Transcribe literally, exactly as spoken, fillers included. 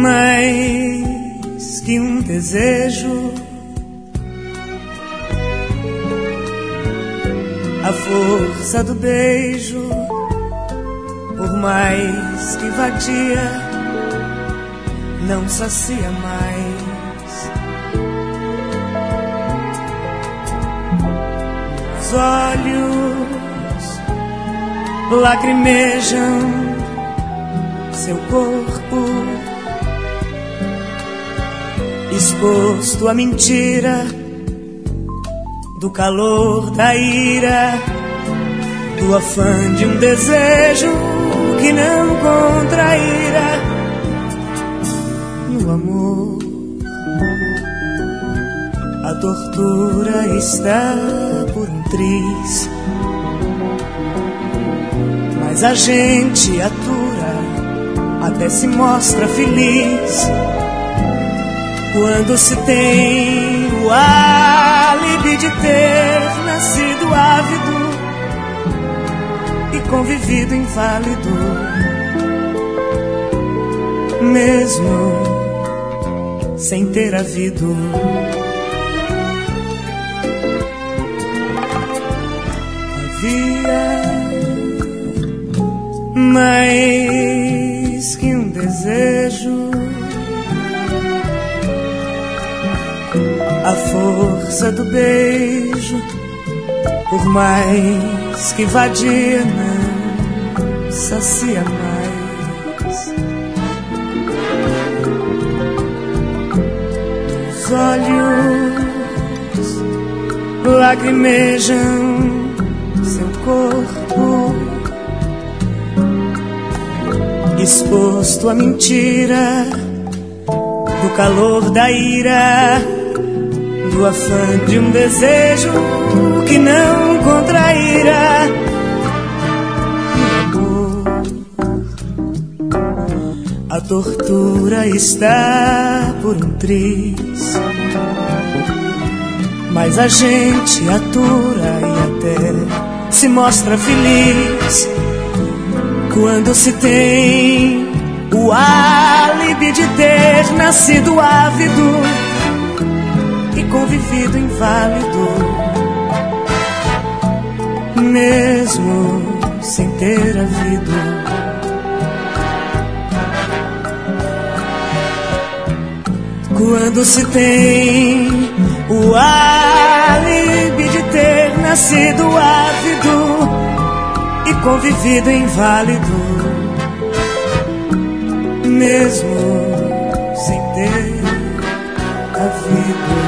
mais que um desejo, a força do beijo, por mais que vadia, não sacia mais. Os olhos lacrimejam seu corpo, exposto à mentira do calor da ira, do afã de um desejo que não contraíra. No amor, a tortura está por um triz, mas a gente atura, até se mostra feliz, quando se tem o álibi de ter nascido ávido e convivido inválido, mesmo sem ter havido. Havia mais que um desejo, a força do beijo, por mais que vadia, não sacia mais. Os olhos lacrimejam seu corpo, exposto à mentira do calor da ira, do afã de um desejo que não contraíra. No amor, a tortura está por um triz, mas a gente atura e até se mostra feliz, quando se tem o álibi de ter nascido ávido e convivido inválido, mesmo sem ter havido. Quando se tem o álibi de ter nascido ávido e convivido inválido, mesmo sem ter havido.